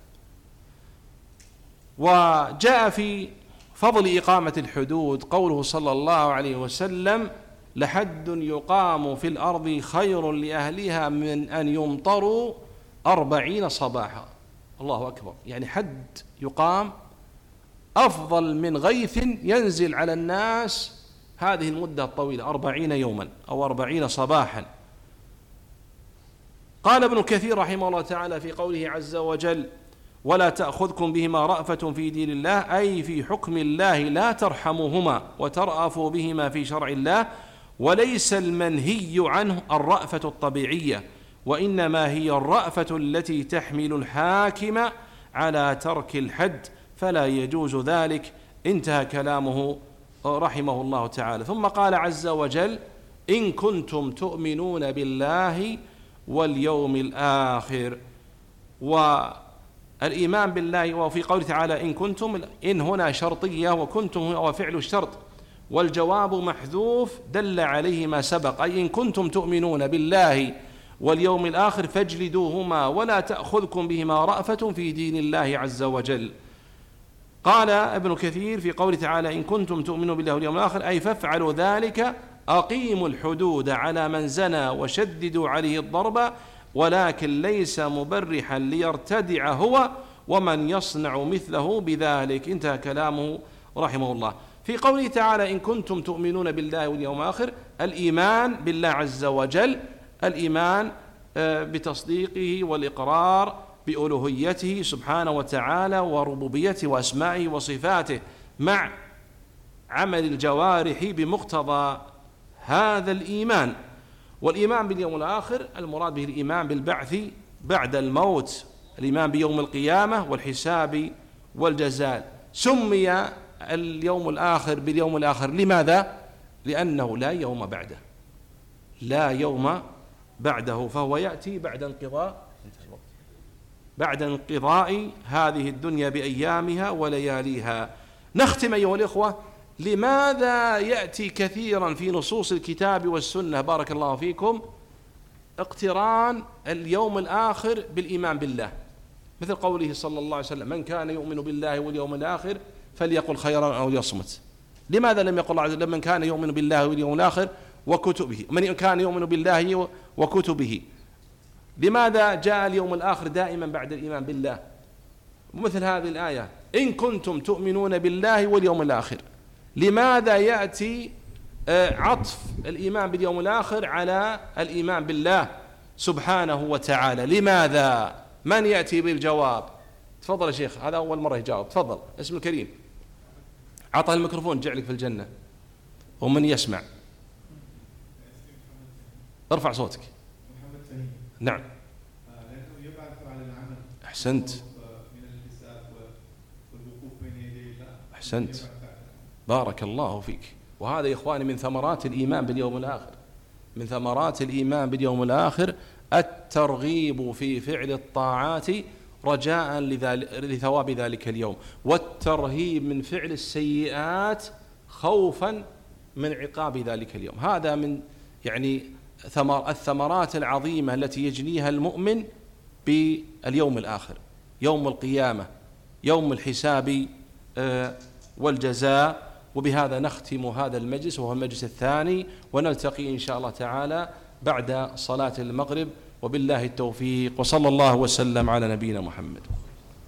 Speaker 2: وجاء في فضل إقامة الحدود قوله صلى الله عليه وسلم: لحد يقام في الأرض خير لأهلها من أن يمطروا 40 صباحا. الله أكبر. يعني حد يقام أفضل من غيث ينزل على الناس هذه المدة الطويلة 40 يوما أو 40 صباحا. قال ابن كثير رحمه الله تعالى في قوله عز وجل: ولا تأخذكم بهما رأفة في دين الله، أي في حكم الله لا ترحموهما وترأفوا بهما في شرع الله. وليس المنهي عنه الرأفة الطبيعية، وإنما هي الرأفة التي تحمل الحاكم على ترك الحد، فلا يجوز ذلك. انتهى كلامه رحمه الله تعالى. ثم قال عز وجل: إن كنتم تؤمنون بالله واليوم الآخر. والإيمان بالله، وفي قوله تعالى إن كنتم، إن هنا شرطية وكنتم هو فعل الشرط، والجواب محذوف دل عليه ما سبق، أي إن كنتم تؤمنون بالله واليوم الآخر فاجلدوهما ولا تأخذكم بهما رأفة في دين الله عز وجل. قال ابن كثير في قوله تعالى إن كنتم تؤمنون بالله واليوم الآخر، أي فافعلوا ذلك، أقيموا الحدود على من زنى وشددوا عليه الضرب، ولكن ليس مبرحا ليرتدع هو ومن يصنع مثله بذلك. انتهى كلامه رحمه الله. في قوله تعالى إن كنتم تؤمنون بالله واليوم الآخر، الإيمان بالله عز وجل، الإيمان بتصديقه والإقرار بألوهيته سبحانه وتعالى وربوبيته وأسمائه وصفاته، مع عمل الجوارح بمقتضى هذا الإيمان. والإيمان باليوم الآخر المراد به الإيمان بالبعث بعد الموت الإيمان بيوم القيامة والحساب والجزاء. سمي اليوم الآخر باليوم الآخر لماذا؟ لأنه لا يوم بعده، لا يوم بعده، فهو يأتي بعد انقضاء هذه الدنيا بأيامها ولياليها. نختم أيها الإخوة، لماذا يأتي كثيرا في نصوص الكتاب والسنة بارك الله فيكم اقتران اليوم الآخر بالإيمان بالله، مثل قوله صلى الله عليه وسلم: من كان يؤمن بالله واليوم الآخر فليقل خيرا أو ليصمت. لماذا لم يقل من كان يؤمن بالله واليوم الآخر وكتبه، من كان يؤمن بالله وكتبه؟ لماذا جاء اليوم الآخر دائما بعد الإيمان بالله؟ مثل هذه الآية: إن كنتم تؤمنون بالله واليوم الآخر. لماذا يأتي عطف الإيمان باليوم الآخر على الإيمان بالله سبحانه وتعالى؟ لماذا؟ من يأتي بالجواب؟ تفضل يا شيخ، هذا أول مرة يجاوب. تفضل، اسم الكريم، عطى الميكروفون جعلك في الجنة. ومن يسمع ارفع صوتك.
Speaker 6: محمد فهيم.
Speaker 2: نعم.
Speaker 6: لأنه يبعث على العمل.
Speaker 2: أحسنت.
Speaker 6: من الحساب والوقوف بين يدي الله.
Speaker 2: أحسنت، بارك الله فيك. وهذا يا إخواني من ثمرات الإيمان باليوم الآخر، من ثمرات الإيمان باليوم الآخر الترغيب في فعل الطاعات رجاء لثواب ذلك اليوم، والترهيب من فعل السيئات خوفا من عقاب ذلك اليوم. هذا من الثمرات العظيمة التي يجنيها المؤمن باليوم الآخر، يوم القيامة، يوم الحساب والجزاء. وبهذا نختم هذا المجلس، وهو المجلس الثاني، ونلتقي إن شاء الله تعالى بعد صلاة المغرب، وبالله التوفيق، وصلى الله وسلم على نبينا محمد.